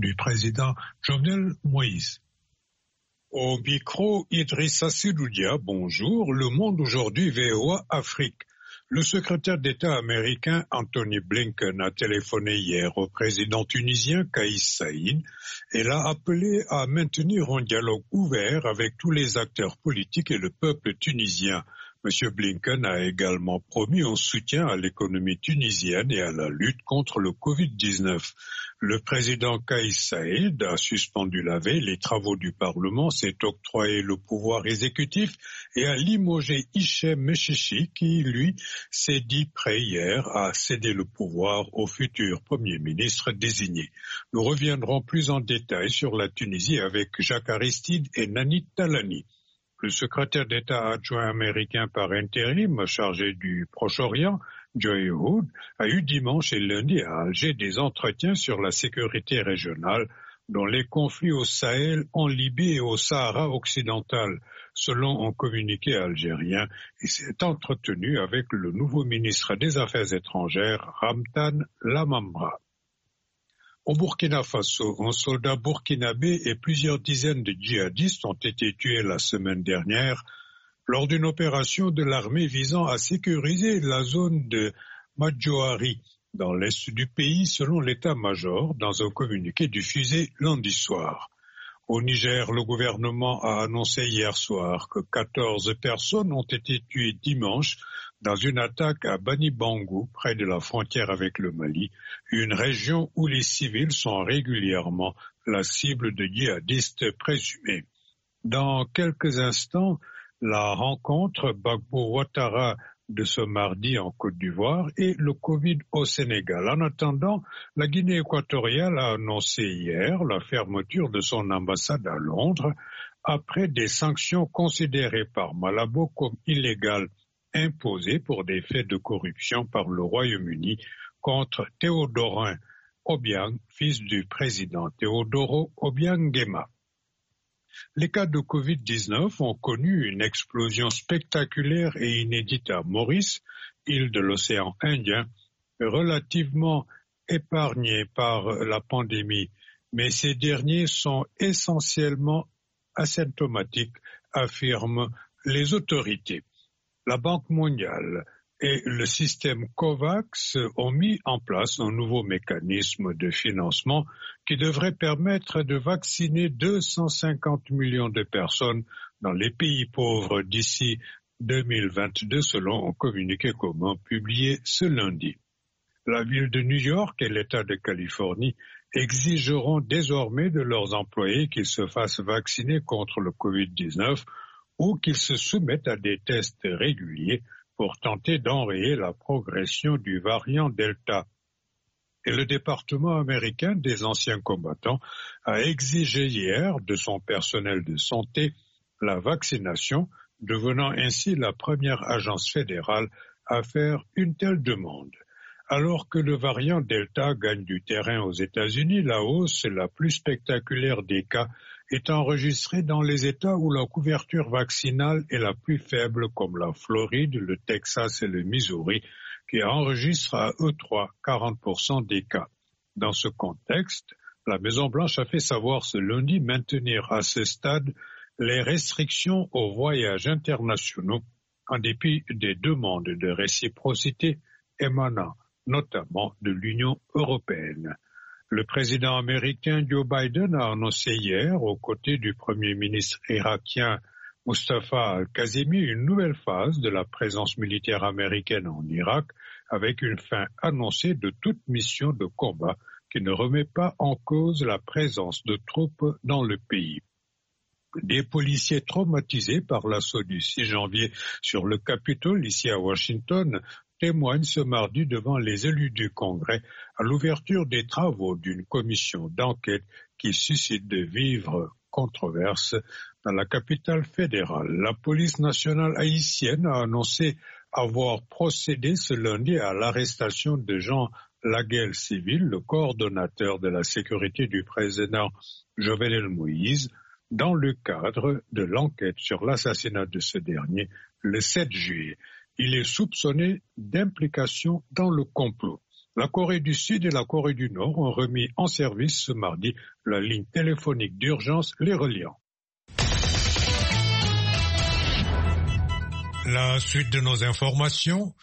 du président Jovenel Moïse. Au micro, Idrissa Seloudia, bonjour. Le Monde aujourd'hui, VOA Afrique. Le secrétaire d'État américain Anthony Blinken a téléphoné hier au président tunisien Kais Saïed et l'a appelé à maintenir un dialogue ouvert avec tous les acteurs politiques et le peuple tunisien. M. Blinken a également promis un soutien à l'économie tunisienne et à la lutte contre le Covid-19. Le président Kais Saïed a suspendu la veille les travaux du Parlement, s'est octroyé le pouvoir exécutif et a limogé Hichem Mechichi qui, lui, s'est dit prêt hier à céder le pouvoir au futur Premier ministre désigné. Nous reviendrons plus en détail sur la Tunisie avec Jacques Aristide et Nani Talani. Le secrétaire d'État adjoint américain par intérim chargé du Proche-Orient, Joy Hood, a eu dimanche et lundi à Alger des entretiens sur la sécurité régionale, dont les conflits au Sahel, en Libye et au Sahara occidental, selon un communiqué algérien, et s'est entretenu avec le nouveau ministre des Affaires étrangères, Ramtan Lamamra. Au Burkina Faso, un soldat burkinabé et plusieurs dizaines de djihadistes ont été tués la semaine dernière lors d'une opération de l'armée visant à sécuriser la zone de Madjoari dans l'est du pays, selon l'état-major, dans un communiqué diffusé lundi soir. Au Niger, le gouvernement a annoncé hier soir que 14 personnes ont été tuées dimanche dans une attaque à Bani Bangou, près de la frontière avec le Mali, une région où les civils sont régulièrement la cible de djihadistes présumés. Dans quelques instants, la rencontre Gbagbo-Ouattara de ce mardi en Côte d'Ivoire et le Covid au Sénégal. En attendant, la Guinée équatoriale a annoncé hier la fermeture de son ambassade à Londres après des sanctions considérées par Malabo comme illégales imposées pour des faits de corruption par le Royaume-Uni contre Théodorin Obiang, fils du président Teodoro Obiang Nguema. Les cas de Covid-19 ont connu une explosion spectaculaire et inédite à Maurice, île de l'océan Indien, relativement épargnée par la pandémie, mais ces derniers sont essentiellement asymptomatiques, affirment les autorités. La Banque mondiale et le système COVAX ont mis en place un nouveau mécanisme de financement qui devrait permettre de vacciner 250 millions de personnes dans les pays pauvres d'ici 2022, selon un communiqué commun publié ce lundi. La ville de New York et l'État de Californie exigeront désormais de leurs employés qu'ils se fassent vacciner contre le Covid-19 ou qu'ils se soumettent à des tests réguliers pour tenter d'enrayer la progression du variant Delta. Et le département américain des anciens combattants a exigé hier de son personnel de santé la vaccination, devenant ainsi la première agence fédérale à faire une telle demande. Alors que le variant Delta gagne du terrain aux États-Unis, la hausse la plus spectaculaire des cas est enregistrée dans les États où la couverture vaccinale est la plus faible, comme la Floride, le Texas et le Missouri, qui enregistrent à eux trois 40% des cas. Dans ce contexte, la Maison-Blanche a fait savoir ce lundi maintenir à ce stade les restrictions aux voyages internationaux, en dépit des demandes de réciprocité émanant notamment de l'Union européenne. Le président américain Joe Biden a annoncé hier, aux côtés du premier ministre irakien Mustafa al-Kazemi, une nouvelle phase de la présence militaire américaine en Irak, avec une fin annoncée de toute mission de combat qui ne remet pas en cause la présence de troupes dans le pays. Des policiers traumatisés par l'assaut du 6 janvier sur le Capitole, ici à Washington, témoignent ce mardi devant les élus du Congrès à l'ouverture des travaux d'une commission d'enquête qui suscite de vives controverses dans la capitale fédérale. La police nationale haïtienne a annoncé avoir procédé ce lundi à l'arrestation de Jean Laguel Civil, le coordonnateur de la sécurité du président Jovenel Moïse, dans le cadre de l'enquête sur l'assassinat de ce dernier le 7 juillet. Il est soupçonné d'implication dans le complot. La Corée du Sud et la Corée du Nord ont remis en service ce mardi la ligne téléphonique d'urgence les reliant. La suite de nos informations.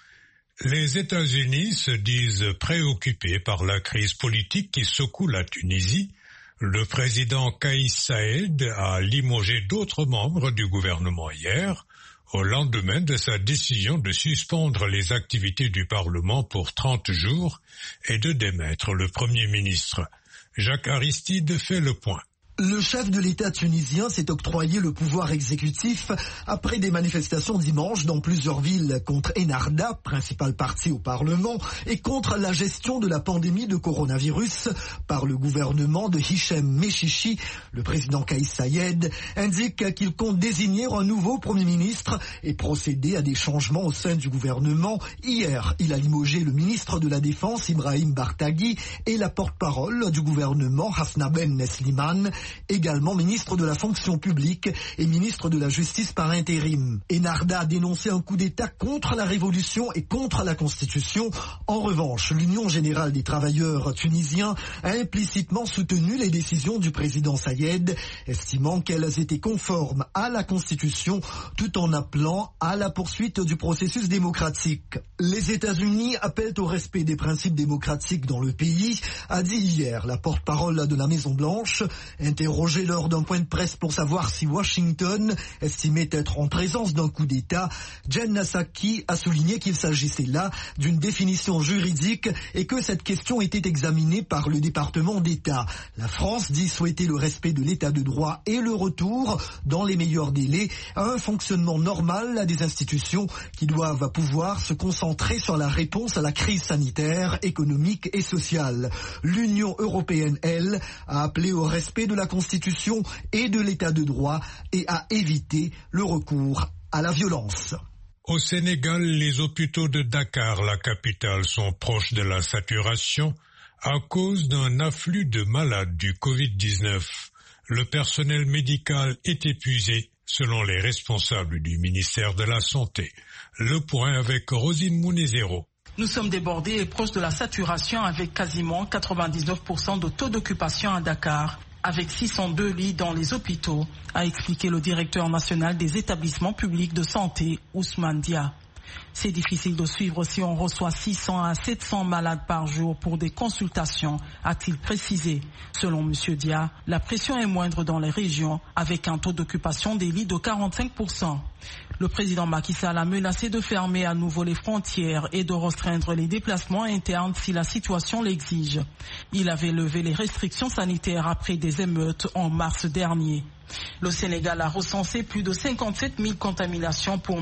Les États-Unis se disent préoccupés par la crise politique qui secoue la Tunisie. Le président Kais Saied a limogé d'autres membres du gouvernement hier, au lendemain de sa décision de suspendre les activités du Parlement pour 30 jours et de démettre le Premier ministre. Jacques Aristide fait le point. Le chef de l'État tunisien s'est octroyé le pouvoir exécutif après des manifestations dimanche dans plusieurs villes contre Ennahda, principal parti au Parlement, et contre la gestion de la pandémie de coronavirus par le gouvernement de Hichem Mechichi. Le président Kais Saied indique qu'il compte désigner un nouveau Premier ministre et procéder à des changements au sein du gouvernement. Hier, il a limogé le ministre de la Défense, Ibrahim Bartaghi, et la porte-parole du gouvernement, Hasna Ben Nesliman, également ministre de la fonction publique et ministre de la justice par intérim. Ennahda a dénoncé un coup d'État contre la révolution et contre la Constitution. En revanche, l'Union générale des travailleurs tunisiens a implicitement soutenu les décisions du président Saied, estimant qu'elles étaient conformes à la Constitution tout en appelant à la poursuite du processus démocratique. Les États-Unis appellent au respect des principes démocratiques dans le pays, a dit hier la porte-parole de la Maison-Blanche. Interrogé lors d'un point de presse pour savoir si Washington estimait être en présence d'un coup d'État, Jen Psaki a souligné qu'il s'agissait là d'une définition juridique et que cette question était examinée par le département d'État. La France dit souhaiter le respect de l'état de droit et le retour, dans les meilleurs délais, à un fonctionnement normal des institutions qui doivent pouvoir se concentrer sur la réponse à la crise sanitaire, économique et sociale. L'Union européenne, elle, a appelé au respect de la Constitution et de l'état de droit et à éviter le recours à la violence. Au Sénégal, les hôpitaux de Dakar, la capitale, sont proches de la saturation à cause d'un afflux de malades du Covid-19. Le personnel médical est épuisé, selon les responsables du ministère de la Santé. Le point avec Rosine Mounezero. Nous sommes débordés et proches de la saturation avec quasiment 99% de taux d'occupation à Dakar, avec 602 lits dans les hôpitaux, a expliqué le directeur national des établissements publics de santé, Ousmane Dia. C'est difficile de suivre si on reçoit 600 à 700 malades par jour pour des consultations, a-t-il précisé. Selon M. Dia, la pression est moindre dans les régions, avec un taux d'occupation des lits de 45%. Le président Macky Sall a menacé de fermer à nouveau les frontières et de restreindre les déplacements internes si la situation l'exige. Il avait levé les restrictions sanitaires après des émeutes en mars dernier. Le Sénégal a recensé plus de 57 000 contaminations pour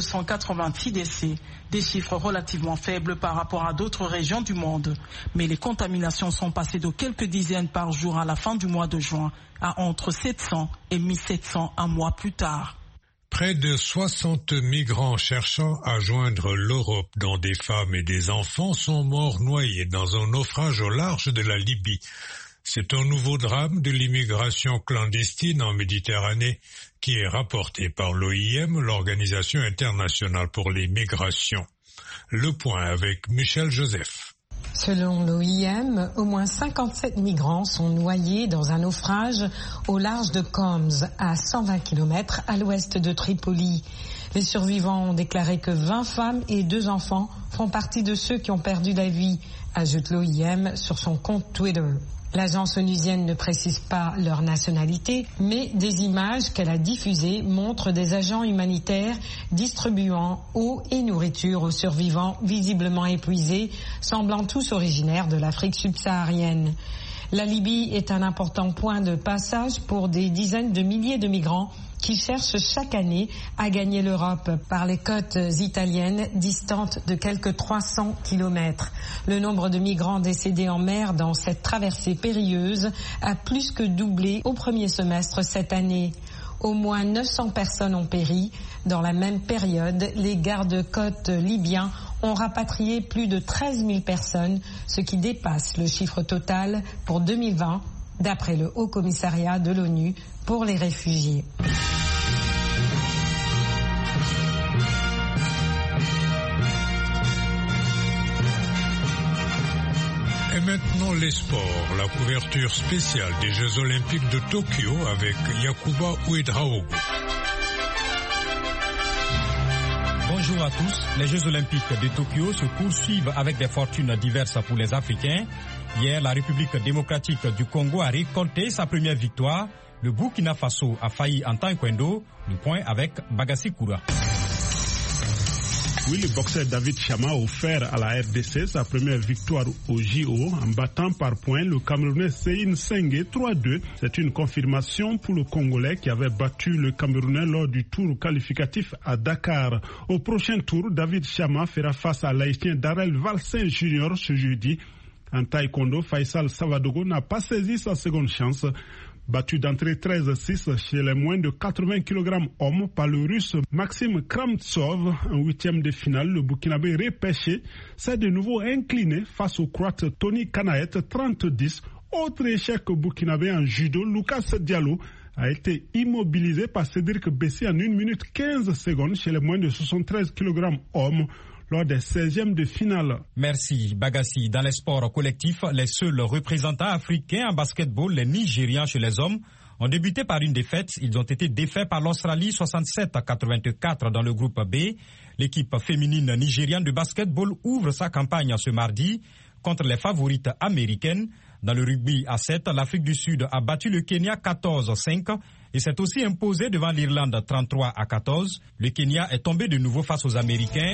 1286 décès, des chiffres relativement faibles par rapport à d'autres régions du monde. Mais les contaminations sont passées de quelques dizaines par jour à la fin du mois de juin à entre 700 et 1700 un mois plus tard. Près de 60 migrants cherchant à joindre l'Europe, dont des femmes et des enfants, sont morts noyés dans un naufrage au large de la Libye. C'est un nouveau drame de l'immigration clandestine en Méditerranée qui est rapporté par l'OIM, l'Organisation internationale pour les migrations. Le point avec Michel Joseph. Selon l'OIM, au moins 57 migrants sont noyés dans un naufrage au large de Coms, à 120 km à l'ouest de Tripoli. Les survivants ont déclaré que 20 femmes et 2 enfants font partie de ceux qui ont perdu la vie, ajoute l'OIM sur son compte Twitter. L'agence onusienne ne précise pas leur nationalité, mais des images qu'elle a diffusées montrent des agents humanitaires distribuant eau et nourriture aux survivants visiblement épuisés, semblant tous originaires de l'Afrique subsaharienne. La Libye est un important point de passage pour des dizaines de milliers de migrants qui cherchent chaque année à gagner l'Europe par les côtes italiennes distantes de quelques 300 kilomètres. Le nombre de migrants décédés en mer dans cette traversée périlleuse a plus que doublé au premier semestre cette année. Au moins 900 personnes ont péri. Dans la même période, les gardes-côtes libyens ont rapatrié plus de 13 000 personnes, ce qui dépasse le chiffre total pour 2020, d'après le Haut Commissariat de l'ONU pour les réfugiés. les sports, la couverture spéciale des Jeux Olympiques de Tokyo avec Yacouba Ouedraogo. Bonjour à tous. Les Jeux Olympiques de Tokyo se poursuivent avec des fortunes diverses pour les Africains. Hier, la République démocratique du Congo a récolté sa première victoire. Le Burkina Faso a failli en taekwondo. Le point avec Bagassi Koura. Oui, le boxeur David Chama a offert à la RDC sa première victoire au JO en battant par points le Camerounais Seyni Sengue 3-2. C'est une confirmation pour le Congolais qui avait battu le Camerounais lors du tour qualificatif à Dakar. Au prochain tour, David Chama fera face à l'Haïtien Darrell Valsin Jr. ce jeudi. En taekwondo, Faisal Savadogo n'a pas saisi sa seconde chance. Battu d'entrée 13-6 chez les moins de 80 kg hommes par le Russe Maxime Kramtsov en huitième de finale, le Burkinabé repêché s'est de nouveau incliné face au Croate Tony Kanaet 30-10. Autre échec burkinabé en judo, Lucas Diallo a été immobilisé par Cédric Bessy en 1 minute 15 secondes chez les moins de 73 kg hommes lors des 16e de finale. Merci Bagassi. Dans les sports collectifs, les seuls représentants africains en basketball, les Nigérians chez les hommes, ont débuté par une défaite. Ils ont été défaits par l'Australie 67-84 dans le groupe B. L'équipe féminine nigériane de basketball ouvre sa campagne ce mardi contre les favorites américaines. Dans le rugby à 7, l'Afrique du Sud a battu le Kenya 14-5 et s'est aussi imposé devant l'Irlande 33-14. Le Kenya est tombé de nouveau face aux Américains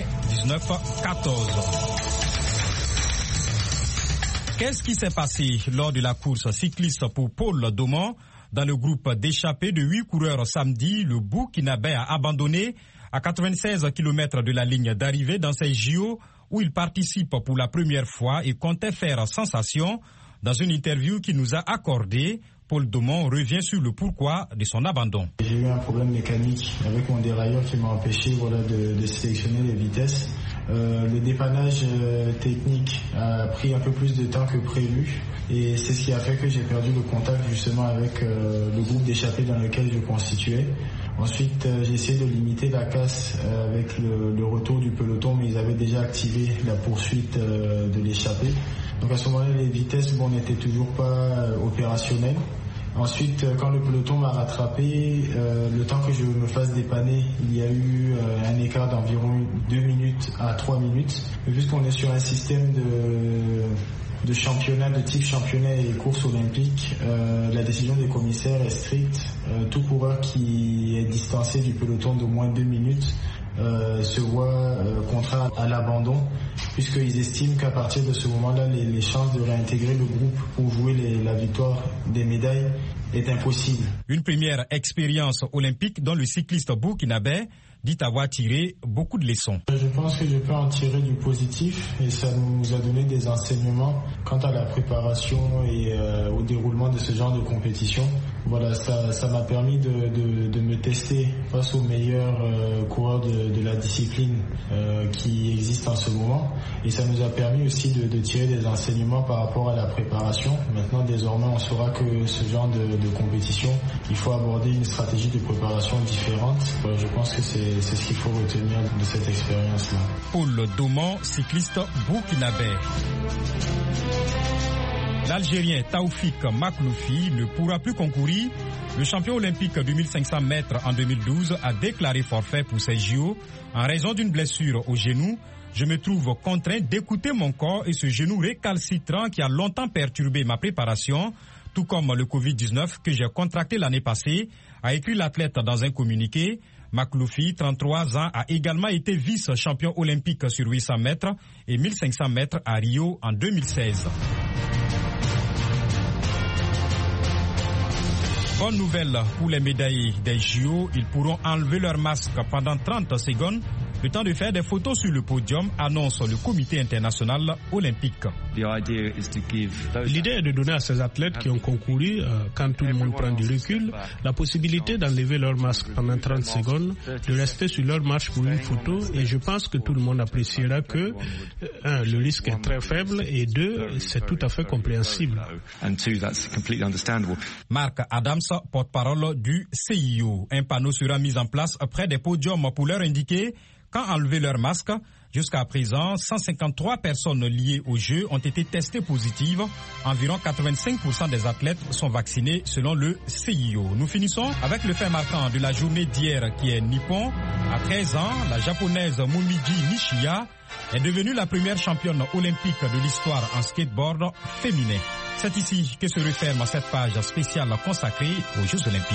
19-14. Qu'est-ce qui s'est passé lors de la course cycliste pour Paul Domon? Dans le groupe d'échappés de 8 coureurs samedi, le Burkinabé a abandonné à 96 km de la ligne d'arrivée dans ces JO où il participe pour la première fois et comptait faire sensation. Dans une interview qu'il nous a accordée, Paul Domon revient sur le pourquoi de son abandon. J'ai eu un problème mécanique avec mon dérailleur qui m'a empêché de sélectionner les vitesses. Le dépannage technique a pris un peu plus de temps que prévu et c'est ce qui a fait que j'ai perdu le contact justement avec le groupe d'échappés dans lequel je constituais. Ensuite, j'ai essayé de limiter la casse avec le retour du peloton, mais ils avaient déjà activé la poursuite de l'échappée. Donc à ce moment-là, les vitesses n'étaient toujours pas opérationnelles. Ensuite, quand le peloton m'a rattrapé, le temps que je me fasse dépanner, il y a eu un écart d'environ 2 minutes à 3 minutes. Mais puisqu'on est sur un système de championnat, de type championnat et course olympique, la décision des commissaires est stricte. Tout coureur qui est distancé du peloton d'au moins 2 minutes se voit contraint à l'abandon, puisqu'ils estiment qu'à partir de ce moment-là, les chances de réintégrer le groupe pour jouer la victoire des médailles est impossible. Une première expérience olympique dont le cycliste burkinabé dit avoir tiré beaucoup de leçons. Je pense que je peux en tirer du positif et ça nous a donné des enseignements quant à la préparation et au déroulement de ce genre de compétition. Voilà, ça m'a permis de me tester face aux meilleurs coureurs de la discipline qui existent en ce moment et ça nous a permis aussi de tirer des enseignements par rapport à la préparation. Maintenant, désormais, on saura que ce genre de compétition, il faut aborder une stratégie de préparation différente. Je pense que c'est ce qu'il faut retenir de cette expérience-là. Paul Domon, cycliste burkinabé. L'Algérien Taoufik Makhloufi ne pourra plus concourir. Le champion olympique du 1500 mètres en 2012 a déclaré forfait pour ces JO en raison d'une blessure au genou. Je me trouve contraint d'écouter mon corps et ce genou récalcitrant qui a longtemps perturbé ma préparation, tout comme le Covid-19 que j'ai contracté l'année passée, a écrit l'athlète dans un communiqué. Makhloufi, 33 ans, a également été vice-champion olympique sur 800 mètres et 1500 mètres à Rio en 2016. Bonne nouvelle pour les médaillés des JO, ils pourront enlever leur masque pendant 30 secondes. Le temps de faire des photos sur le podium, annonce le comité international olympique. L'idée est de donner à ces athlètes qui ont concouru, quand tout le monde prend du recul, la possibilité d'enlever leur masque pendant 30 secondes, de rester sur leur marche pour une photo et je pense que tout le monde appréciera que, le risque est très faible et deux, c'est tout à fait compréhensible. Marc Adams, porte-parole du CIO. Un panneau sera mis en place près des podiums pour leur indiquer quand enlever leur masque. Jusqu'à présent, 153 personnes liées au jeu ont été testées positives. Environ 85% des athlètes sont vaccinés selon le CIO. Nous finissons avec le fait marquant de la journée d'hier qui est nippon. À 13 ans, la japonaise Momiji Nishiya est devenue la première championne olympique de l'histoire en skateboard féminin. C'est ici que se referme cette page spéciale consacrée aux Jeux olympiques.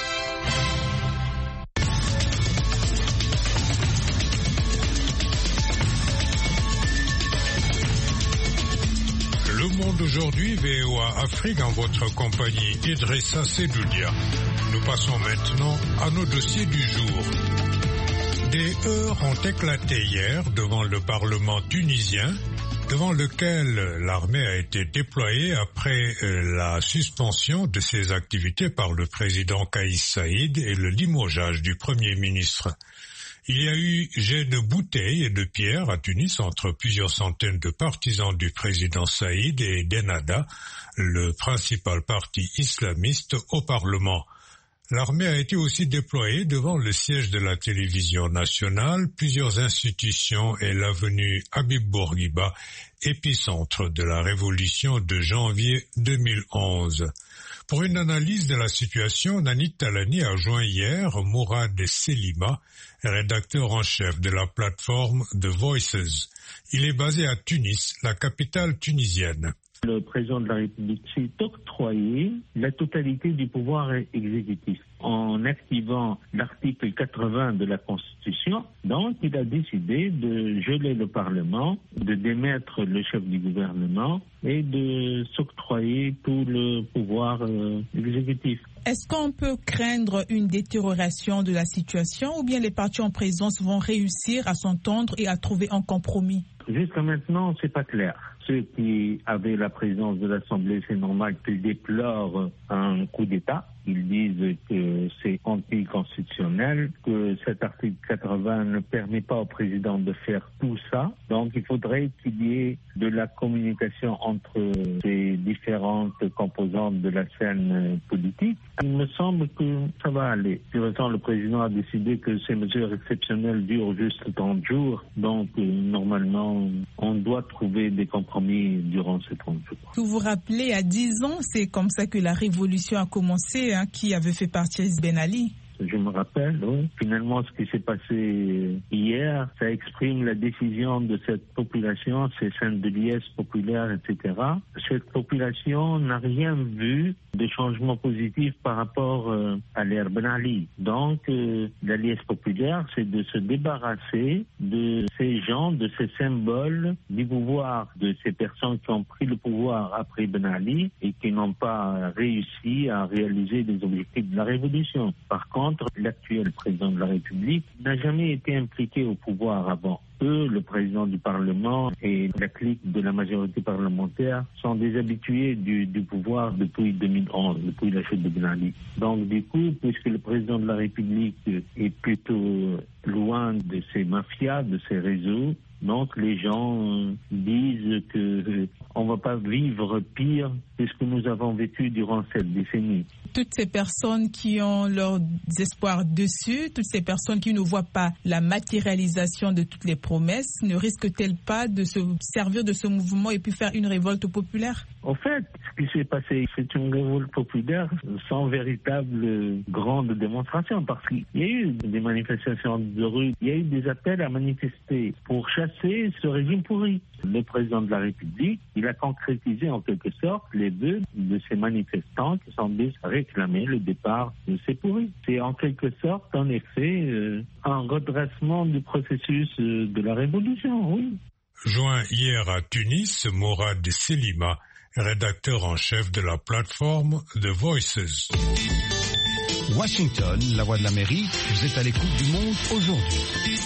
Le monde aujourd'hui, VOA Afrique, en votre compagnie, Idrissa Sedoudia. Nous passons maintenant à nos dossiers du jour. Des heurts ont éclaté hier devant le Parlement tunisien, devant lequel l'armée a été déployée après la suspension de ses activités par le président Kais Saïd et le limogeage du Premier ministre. Il y a eu jet de bouteilles et de pierres à Tunis entre plusieurs centaines de partisans du président Saïd et d'Ennahda, le principal parti islamiste au Parlement. L'armée a été aussi déployée devant le siège de la télévision nationale, plusieurs institutions et l'avenue Habib Bourguiba, épicentre de la révolution de janvier 2011. Pour une analyse de la situation, Nanit Talani a joint hier Mourad Selima, rédacteur en chef de la plateforme The Voices. Il est basé à Tunis, la capitale tunisienne. Le président de la République s'est octroyé la totalité du pouvoir exécutif en activant l'article 80 de la Constitution. Donc, il a décidé de geler le Parlement, de démettre le chef du gouvernement et de s'octroyer tout le pouvoir exécutif. Est-ce qu'on peut craindre une détérioration de la situation ou bien les partis en présence vont réussir à s'entendre et à trouver un compromis? Jusqu'à maintenant, c'est pas clair. Ceux qui avaient la présidence de l'Assemblée, c'est normal qu'ils déplorent un coup d'État. Ils disent que c'est anticonstitutionnel, que cet article 80 ne permet pas au président de faire tout ça. Donc il faudrait qu'il y ait de la communication entre ces différentes composantes de la scène politique. Il me semble que ça va aller. De toute façon, le président a décidé que ces mesures exceptionnelles durent juste 30 jours. Donc normalement, on doit trouver des compromis durant ces 30 jours. Vous vous rappelez, à 10 ans, c'est comme ça que la révolution a commencé, qui avait fait partir Ben Ali. Je me rappelle, oui. Finalement, ce qui s'est passé hier, ça exprime la décision de cette population, ces scènes de liesse populaire, etc. Cette population n'a rien vu de changement positif par rapport à l'ère Ben Ali. Donc, la liesse populaire, c'est de se débarrasser de ces gens, de ces symboles du pouvoir, de ces personnes qui ont pris le pouvoir après Ben Ali et qui n'ont pas réussi à réaliser les objectifs de la révolution. Par contre, l'actuel président de la République n'a jamais été impliqué au pouvoir avant. Eux, le président du Parlement et la clique de la majorité parlementaire sont des habitués du pouvoir depuis 2011, depuis la chute de Ben Ali. Donc du coup, puisque le président de la République est plutôt loin de ces mafias, de ces réseaux, donc les gens disent que on ne va pas vivre pire que ce que nous avons vécu durant cette décennie. Toutes ces personnes qui ont leurs espoirs dessus, toutes ces personnes qui ne voient pas la matérialisation de toutes les promesses, ne risquent-elles pas de se servir de ce mouvement et puis faire une révolte populaire? En fait, ce qui s'est passé, c'est une révolte populaire sans véritable grande démonstration, parce qu'il y a eu des manifestations de rue, il y a eu des appels à manifester pour chasser ce régime pourri. Le président de la République, il a concrétisé en quelque sorte les vœux de ces manifestants qui semblaient réclamer le départ de ces pourris. C'est en quelque sorte, en effet, un redressement du processus de la révolution, oui. Joint hier à Tunis, Mourad Selima, rédacteur en chef de la plateforme The Voices. Washington, la voix de l'Amérique, vous êtes à l'écoute du monde aujourd'hui.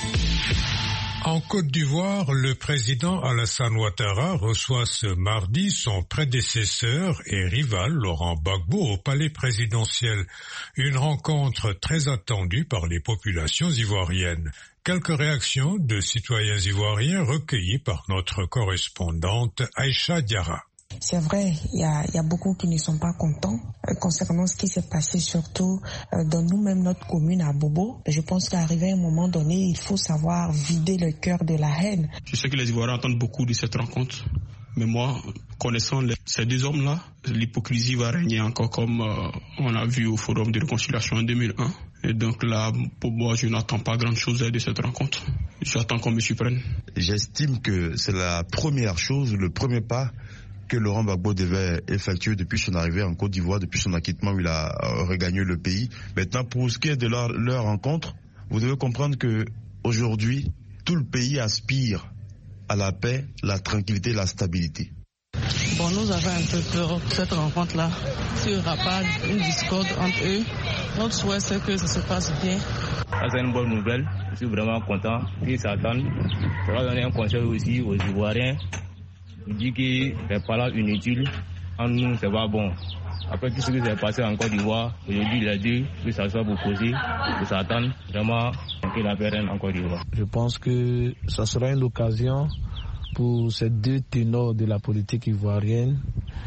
En Côte d'Ivoire, le président Alassane Ouattara reçoit ce mardi son prédécesseur et rival Laurent Gbagbo au palais présidentiel. Une rencontre très attendue par les populations ivoiriennes. Quelques réactions de citoyens ivoiriens recueillies par notre correspondante Aïcha Diarra. C'est vrai, il y a beaucoup qui ne sont pas contents concernant ce qui s'est passé, surtout dans nous-mêmes, notre commune à Bobo. Je pense qu'arrivé à un moment donné, il faut savoir vider le cœur de la haine. Je sais que les Ivoiriens attendent beaucoup de cette rencontre, mais moi, connaissant ces deux hommes-là, l'hypocrisie va régner encore comme on a vu au Forum de réconciliation en 2001. Et donc là, pour moi, je n'attends pas grand-chose de cette rencontre. J'attends qu'on me surprenne. J'estime que c'est la première chose, le premier pas que Laurent Gbagbo devait effectuer depuis son arrivée en Côte d'Ivoire, depuis son acquittement où il a regagné le pays. Maintenant, pour ce qui est de leur rencontre, vous devez comprendre que aujourd'hui, tout le pays aspire à la paix, la tranquillité, la stabilité. Bon, nous avons un peu peur de cette rencontre-là. S'il n'y aura pas une discorde entre eux, notre souhait c'est que ça se passe bien. C'est une bonne nouvelle. Je suis vraiment content qu'ils s'attendent. Ça va donner un conseil aussi aux Ivoiriens. Il dit que c'est pas là inutile. En nous, c'est pas bon. Après tout ce qui s'est passé en Côte d'Ivoire, aujourd'hui, les deux, que ça soit pour causer, pour s'attendre vraiment que la paix règne en Côte d'Ivoire. Je pense que ça sera une occasion pour ces deux ténors de la politique ivoirienne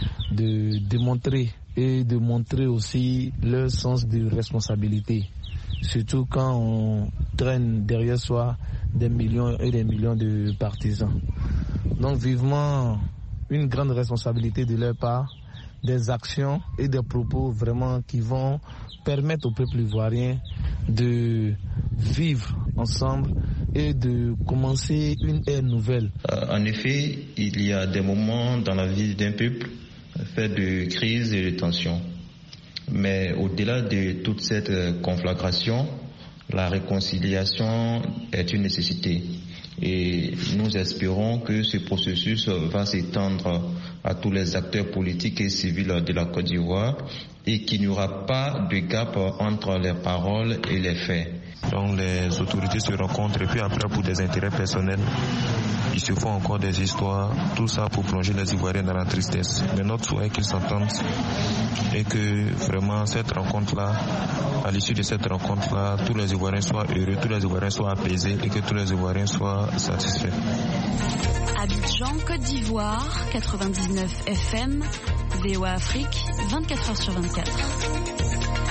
de démontrer et de montrer aussi leur sens de responsabilité. Surtout quand on traîne derrière soi des millions et des millions de partisans. Donc vivement une grande responsabilité de leur part, des actions et des propos vraiment qui vont permettre au peuple ivoirien de vivre ensemble et de commencer une ère nouvelle. En effet, il y a des moments dans la vie d'un peuple faits de crise et de tension. Mais au-delà de toute cette conflagration, la réconciliation est une nécessité. Et nous espérons que ce processus va s'étendre à tous les acteurs politiques et civils de la Côte d'Ivoire et qu'il n'y aura pas de gap entre les paroles et les faits. Donc les autorités se rencontrent et puis après pour des intérêts personnels, ils se font encore des histoires, tout ça pour plonger les Ivoiriens dans la tristesse. Mais notre souhait est qu'ils s'entendent et que vraiment cette rencontre-là, à l'issue de cette rencontre-là, tous les Ivoiriens soient heureux, tous les Ivoiriens soient apaisés et que tous les Ivoiriens soient satisfaits. Abidjan, Côte d'Ivoire, 99 FM, VOA Afrique, 24h/24.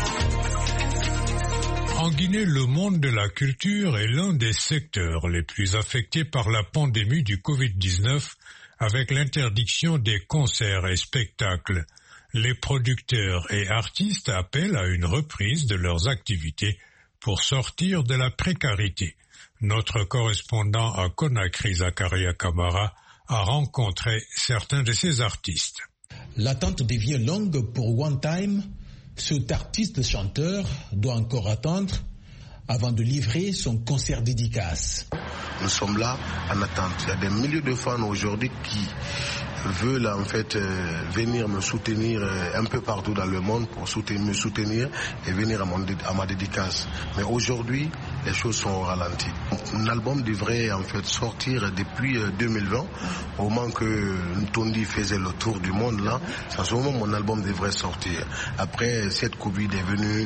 En Guinée, le monde de la culture est l'un des secteurs les plus affectés par la pandémie du Covid-19 avec l'interdiction des concerts et spectacles. Les producteurs et artistes appellent à une reprise de leurs activités pour sortir de la précarité. Notre correspondant à Conakry, Zakaria Kamara, a rencontré certains de ces artistes. L'attente devient longue pour One Time. Cet artiste-chanteur doit encore attendre avant de livrer son concert dédicace. Nous sommes là en attente. Il y a des milliers de fans aujourd'hui qui veulent en fait venir me soutenir un peu partout dans le monde pour me soutenir et venir à ma dédicace. Mais aujourd'hui, les choses sont au ralenti. Un album devrait en fait sortir depuis 2020, au moment que Ntondi faisait le tour du monde là. C'est à ce moment mon album devrait sortir. Après, cette Covid est venue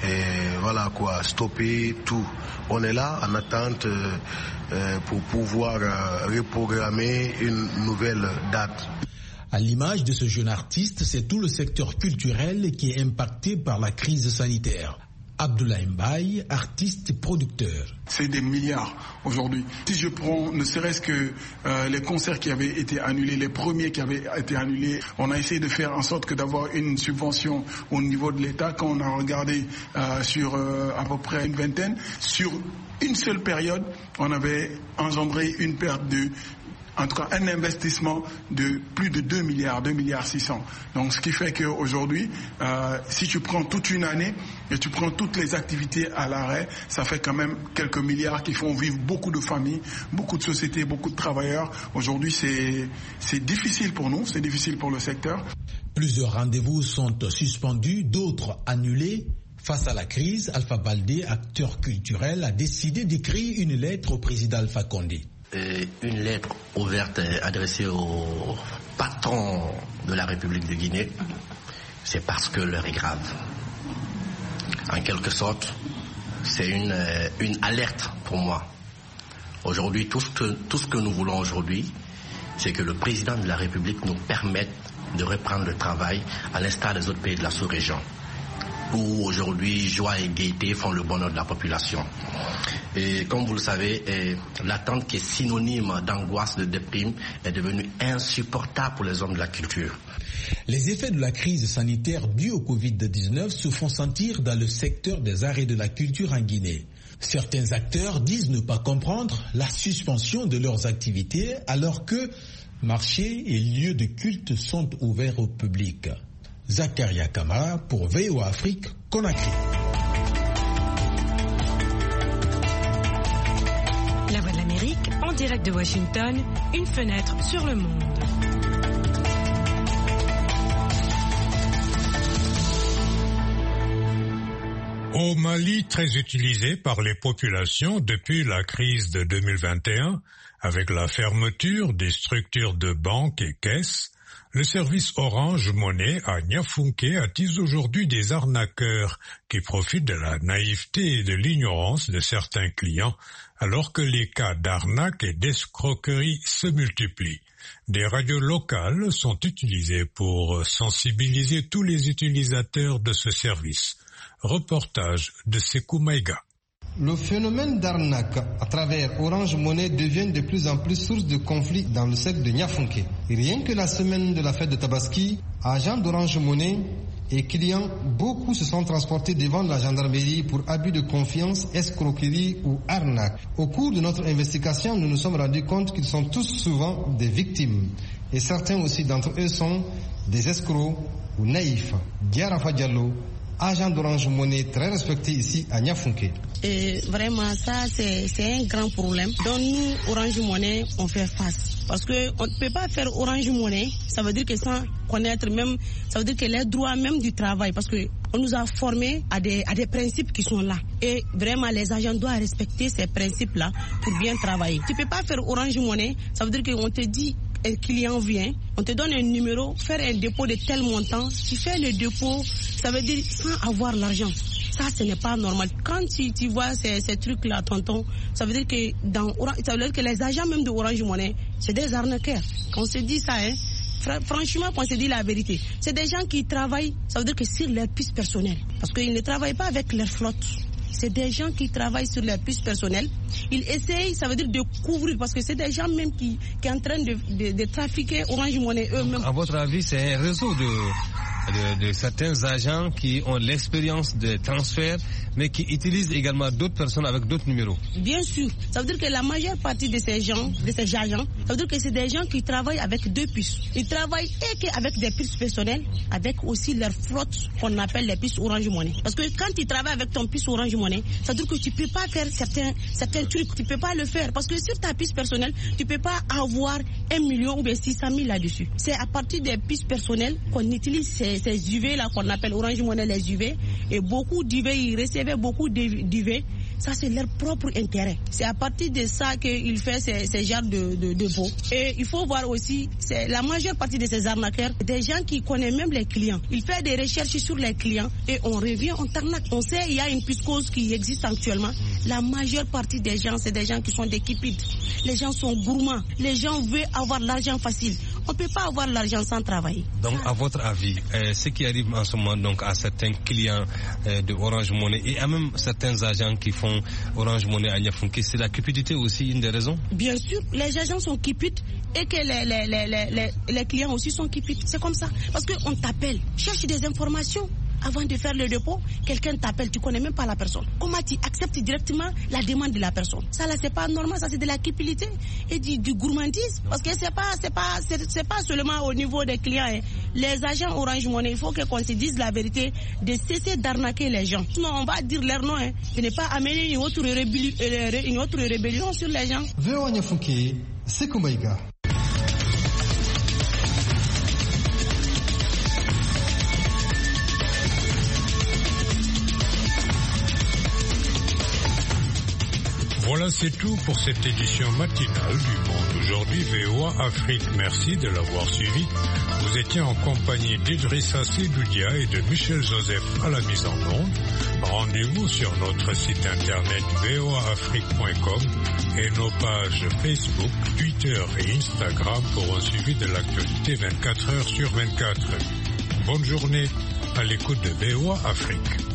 et voilà quoi, stopper tout. On est là en attente pour pouvoir reprogrammer une nouvelle date. À l'image de ce jeune artiste, c'est tout le secteur culturel qui est impacté par la crise sanitaire. Abdoulaye Mbaye, artiste et producteur. C'est des milliards aujourd'hui. Si je prends ne serait-ce que les concerts qui avaient été annulés, les premiers qui avaient été annulés, on a essayé de faire en sorte que d'avoir une subvention au niveau de l'État. Quand on a regardé sur à peu près une vingtaine, sur une seule période, on avait engendré une perte de, en tout cas un investissement de plus de 2 milliards 600. Donc ce qui fait qu'aujourd'hui, si tu prends toute une année et tu prends toutes les activités à l'arrêt, ça fait quand même quelques milliards qui font vivre beaucoup de familles, beaucoup de sociétés, beaucoup de travailleurs. Aujourd'hui, c'est difficile pour nous, c'est difficile pour le secteur. Plusieurs rendez-vous sont suspendus, d'autres annulés. Face à la crise, Alpha Baldé, acteur culturel, a décidé d'écrire une lettre au président Alpha Condé. Une lettre ouverte adressée au patron de la République de Guinée, c'est parce que l'heure est grave. En quelque sorte, c'est une alerte pour moi. Aujourd'hui, tout ce que nous voulons aujourd'hui, c'est que le président de la République nous permette de reprendre le travail à l'instar des autres pays de la sous-région, où aujourd'hui joie et gaieté font le bonheur de la population. Et comme vous le savez, l'attente qui est synonyme d'angoisse, de déprime, est devenue insupportable pour les hommes de la culture. Les effets de la crise sanitaire due au Covid-19 se font sentir dans le secteur des arts et de la culture en Guinée. Certains acteurs disent ne pas comprendre la suspension de leurs activités alors que marchés et lieux de culte sont ouverts au public. Zakaria Kamara pour VOA Afrique, Conakry. La Voix de l'Amérique, en direct de Washington, une fenêtre sur le monde. Au Mali, très utilisé par les populations depuis la crise de 2021, avec la fermeture des structures de banques et caisses, le service Orange Money à Niafunké attise aujourd'hui des arnaqueurs qui profitent de la naïveté et de l'ignorance de certains clients, alors que les cas d'arnaque et d'escroquerie se multiplient. Des radios locales sont utilisées pour sensibiliser tous les utilisateurs de ce service. Reportage de Sekou Maïga. Le phénomène d'arnaque à travers Orange Money devient de plus en plus source de conflits dans le secteur de Niafunké. Rien que la semaine de la fête de Tabaski, agents d'Orange Money et clients, beaucoup se sont transportés devant la gendarmerie pour abus de confiance, escroquerie ou arnaque. Au cours de notre investigation, nous nous sommes rendus compte qu'ils sont tous souvent des victimes. Et certains aussi d'entre eux sont des escrocs ou naïfs. Diarafa Diallo, agent d'Orange Money très respecté ici à Niafunké. Et vraiment, ça, c'est un grand problème. Donc nous, Orange Money, on fait face. Parce qu'on ne peut pas faire Orange Money, ça veut dire que sans connaître même, ça veut dire que les droits même du travail, parce qu'on nous a formés à des principes qui sont là. Et vraiment, les agents doivent respecter ces principes-là pour bien travailler. Tu ne peux pas faire Orange Money, ça veut dire qu'on te dit, un client vient, on te donne un numéro, faire un dépôt de tel montant, tu fais le dépôt, ça veut dire sans avoir l'argent. Ça, ce n'est pas normal. Quand tu vois ces trucs-là, tonton, ça veut dire que ça veut dire que les agents même de Orange Money, c'est des arnaqueurs. Quand on se dit ça, franchement, quand on se dit la vérité, c'est des gens qui travaillent, ça veut dire que sur leur puce personnelle. Parce qu'ils ne travaillent pas avec leur flotte. C'est des gens qui travaillent sur leur puce personnelle. Ils essayent, ça veut dire de couvrir, parce que c'est des gens même qui sont en train de trafiquer Orange Money eux-mêmes. À votre avis, c'est un réseau de certains agents qui ont l'expérience de transfert, mais qui utilisent également d'autres personnes avec d'autres numéros. Bien sûr. Ça veut dire que la majeure partie de ces agents, ça veut dire que c'est des gens qui travaillent avec deux puces. Ils travaillent avec des puces personnelles, avec aussi leur flotte qu'on appelle les puces Orange Money. Parce que quand tu travailles avec ton puce Orange Money, ça veut dire que tu ne peux pas faire certains trucs, tu ne peux pas le faire. Parce que sur ta puce personnelle, tu ne peux pas avoir 1 million ou bien 600 000 là-dessus. C'est à partir des puces personnelles qu'on utilise ces UV là qu'on appelle Orange Money les UV. Et beaucoup d'UV, ils recevaient beaucoup d'UV. Ça, c'est leur propre intérêt. C'est à partir de ça qu'ils font ces genres de faux. Et il faut voir aussi, c'est la majeure partie de ces arnaqueurs, des gens qui connaissent même les clients. Ils font des recherches sur les clients et on revient, on t'arnaque. On sait il y a une piscose qui existe actuellement. La majeure partie des gens, c'est des gens qui sont des cupides. Les gens sont gourmands. Les gens veulent avoir l'argent facile. On ne peut pas avoir l'argent sans travailler. Donc, à votre avis, ce qui arrive en ce moment donc, à certains clients de Orange Money et à même certains agents qui font Orange Money à Niafunké, c'est la cupidité aussi une des raisons? Bien sûr, les agents sont cupides et que les clients aussi sont cupides. C'est comme ça. Parce qu'on t'appelle, cherche des informations. Avant de faire le dépôt, quelqu'un t'appelle, tu connais même pas la personne. Comment tu acceptes directement la demande de la personne? Ça là, c'est pas normal, ça c'est de la cupidité et du gourmandise. Parce que c'est pas seulement au niveau des clients. Hein. Les agents Orange Money, il faut qu'on se dise la vérité, de cesser d'arnaquer les gens. Sinon, on va dire leur nom, hein, de ne pas amener une autre rébellion sur les gens. VOA Niafunké, Sekou Maïga. Voilà, c'est tout pour cette édition matinale du Monde Aujourd'hui VOA Afrique. Merci de l'avoir suivi. Vous étiez en compagnie d'Idrissa Sidoudia et de Michel Joseph à la mise en onde. Rendez-vous sur notre site internet voaafrique.com et nos pages Facebook, Twitter et Instagram pour un suivi de l'actualité 24 heures sur 24. Bonne journée à l'écoute de VOA Afrique.